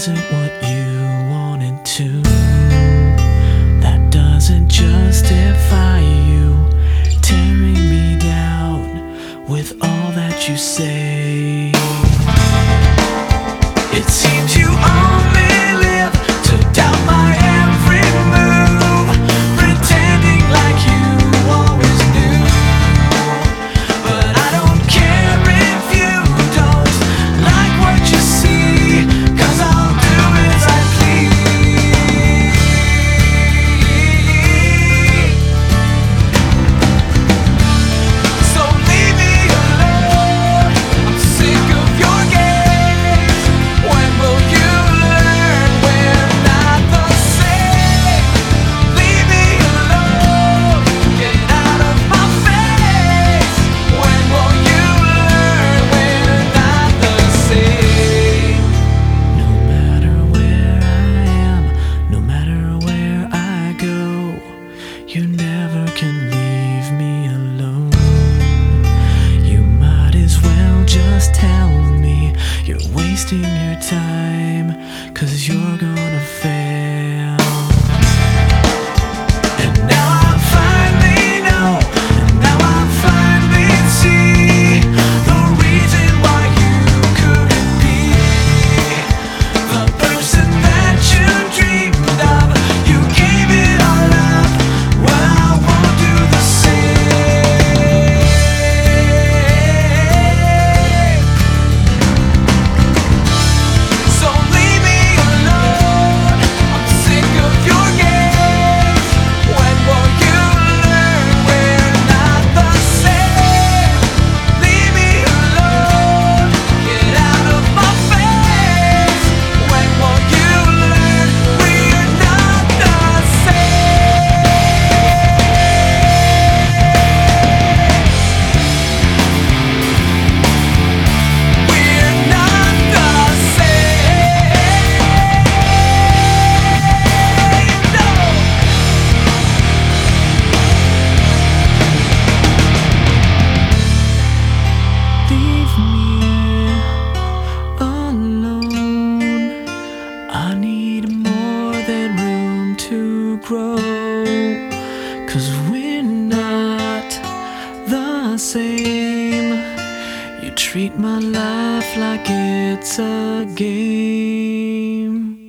wasn't what you wanted to. That doesn't justify you tearing me down with all that you say. It seems you only live to doubt my every move, pretending like you always knew. But I don't care if you don't like what you see, 'cause I'll do as I please. So leave me alone, I'm sick of your games. When will you learn we're not the same? Leave me alone, get out of my face. When will you learn we're not the same? No matter where I am, no matter where I go, you never can leave me alone. You might as well just tell me you're wasting your time, 'cause you're gonna fail. And now I finally know, and now I finally see the reason why you couldn't be the person that you dreamed of. You gave it all up, well I won't do the same. So leave me alone, I'm sick of your games. When will you learn we're not the same? Leave me alone, get out of my face. When will you learn we're not the same? We're not the same. No. Leave me alone. I need more than room to grow, 'cause we're not the same. You treat my life like it's a game.